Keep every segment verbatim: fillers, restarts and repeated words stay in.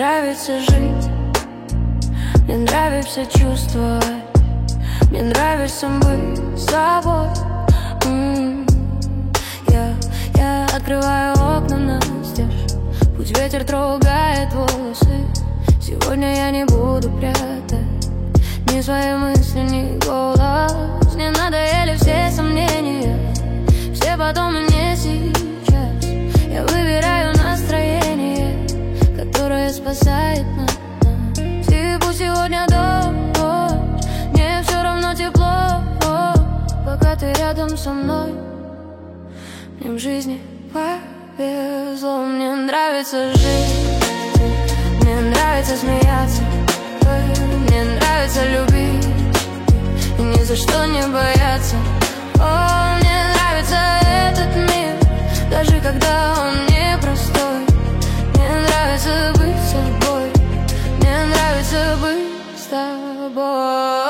нравится жить, мне нравится чувствовать, мне нравится быть с собой. М-м-м. Я, я открываю окна настежь, пусть ветер трогает волосы. Сегодня я не буду прятать ни свои мысли, ни голос. Мне надоели все сомнения, все потом и не сейчас. Я выбираю настроение, которое спасает нас. И пусть сегодня дождь, мне все равно тепло, пока ты рядом со мной. Мне в жизни повезло, мне нравится жить, мне нравится смеяться, мне нравится любить и ни за что не бояться. О, мне нравится этот мир, даже когда он непростой. Мне нравится быть собой, мне нравится быть с тобой.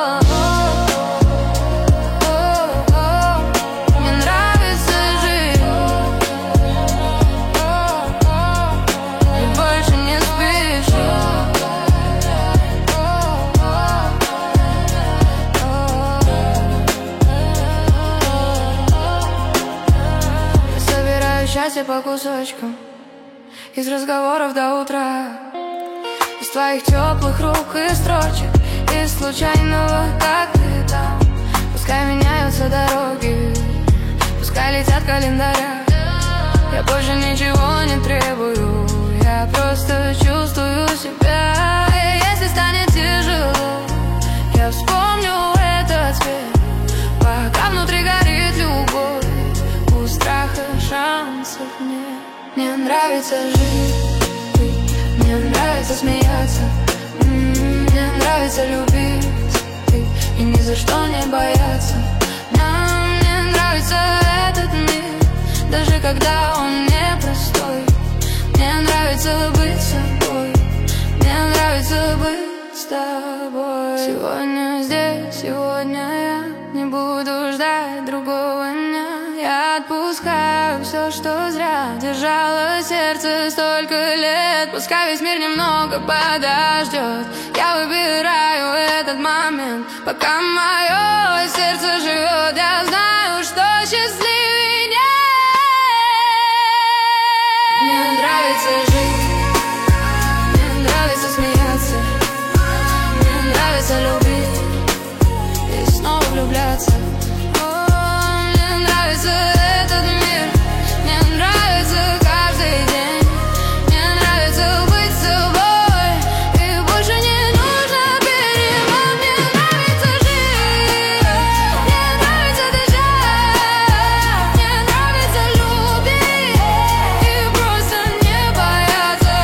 Счастье по кусочкам, из разговоров до утра, из твоих теплых рук и строчек, из случайного, как ты там. Пускай меняются дороги, пускай летят календаря, я больше ничего не требую, я просто чувствую себя. И если станет тяжело, я вспомню этот свет, пока внутри горит любовь. У страха шансов нет. Мне нравится жить, мне нравится смеяться, мне нравится любить и ни за что не бояться. Нам мне нравится этот мир, даже когда он непростой. Мне нравится быть собой, мне нравится быть с тобой. Сегодня здесь, сегодня я не буду ждать другого дня. Я отпускаю все, что зря держало сердце столько лет. Пускай весь мир немного подождет, я выбираю этот момент, пока мое сердце живет. Я знаю, что счастливее нет. Мне нравится жить, мне нравится смеяться, мне нравится любить и снова влюбляться. Этот мир, мне нравится каждый день, мне нравится быть собой, и больше не нужно перемен. Мне нравится жить, мне нравится дышать, мне нравится любить и просто не бояться.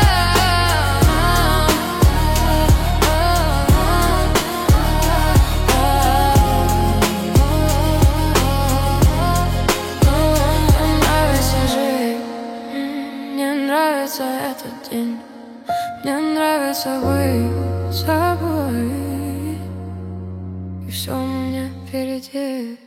Этот день, мне нравится быть собой, и все у меня впереди.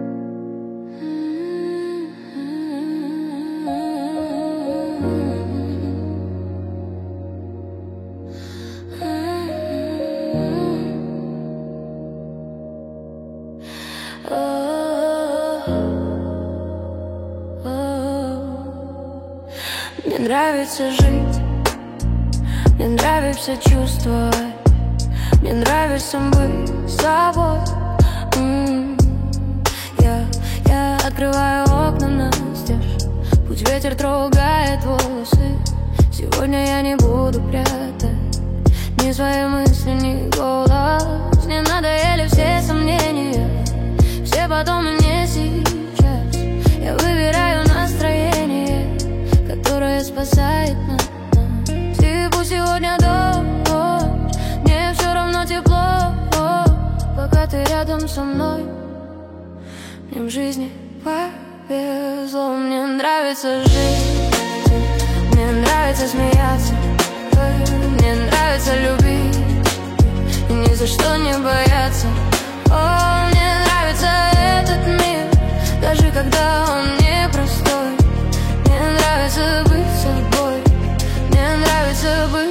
Мне нравится жить, мне нравится чувствовать, мне нравится быть с собой. М-м-м. Я, я открываю окна настежь, пусть ветер трогает волосы. Сегодня я не буду прятать ни свои мысли, ни голос. Мне надоели все сомнения, все потом и не сейчас. Я выбираю настроение, которое спасает нас. И пусть сегодня дождь, мне все равно тепло, пока ты рядом со мной. Мне в жизни повезло, мне нравится жить, мне нравится смеяться, мне нравится любить и ни за что не бояться. О, мне нравится этот мир, даже когда он непростой. Мне нравится быть собой, мне нравится быть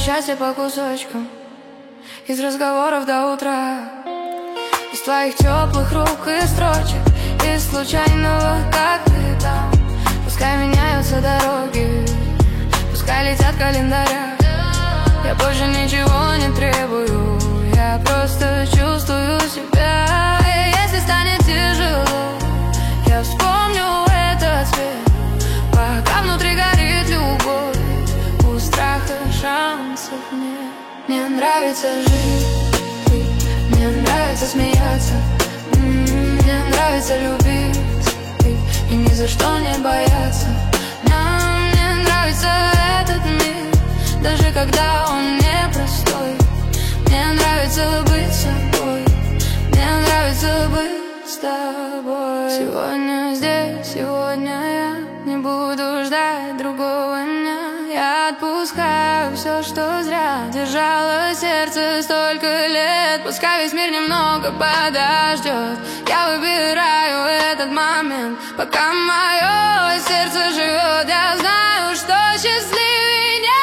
счастье по кусочкам, из разговоров до утра, из твоих теплых рук и строчек, из случайного, как ты там. Пускай меняются дороги, пускай летят календаря, я больше ничего не требую, я просто чувствую себя. И если станет тяжело, я вспомню этот свет, пока внутри горит любовь, у страха шансов нет. Мне нравится жить, мне нравится смеяться, мне нравится любить и ни за что не бояться. Нам мне нравится этот мир, даже когда он непростой. Мне нравится быть собой, мне нравится быть с тобой. Сегодня здесь, сегодня я не буду ждать другого дня. Я отпускаю все, что зря держало сердце столько лет. Пускай весь мир немного подождет, я выбираю этот момент, пока мое сердце живет. Я знаю, что счастливее нет.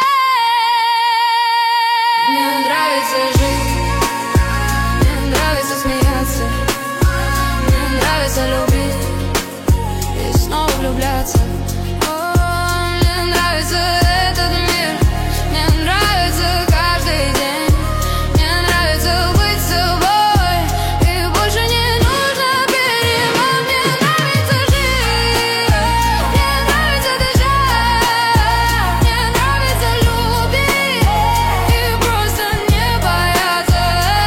Мне нравится жить, мне нравится смеяться, мне нравится любить и снова влюбляться. Этот мир, мне нравится каждый день, мне нравится быть собой, и больше не нужно перемен. Мне нравится жить, мне нравится дышать, мне нравится любить и просто не бояться.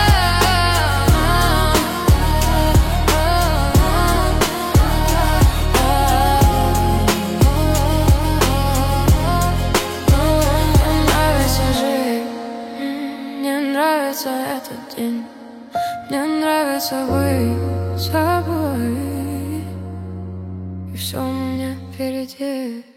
Мне нравится этот день, мне нравится быть собой, и все у меня впереди.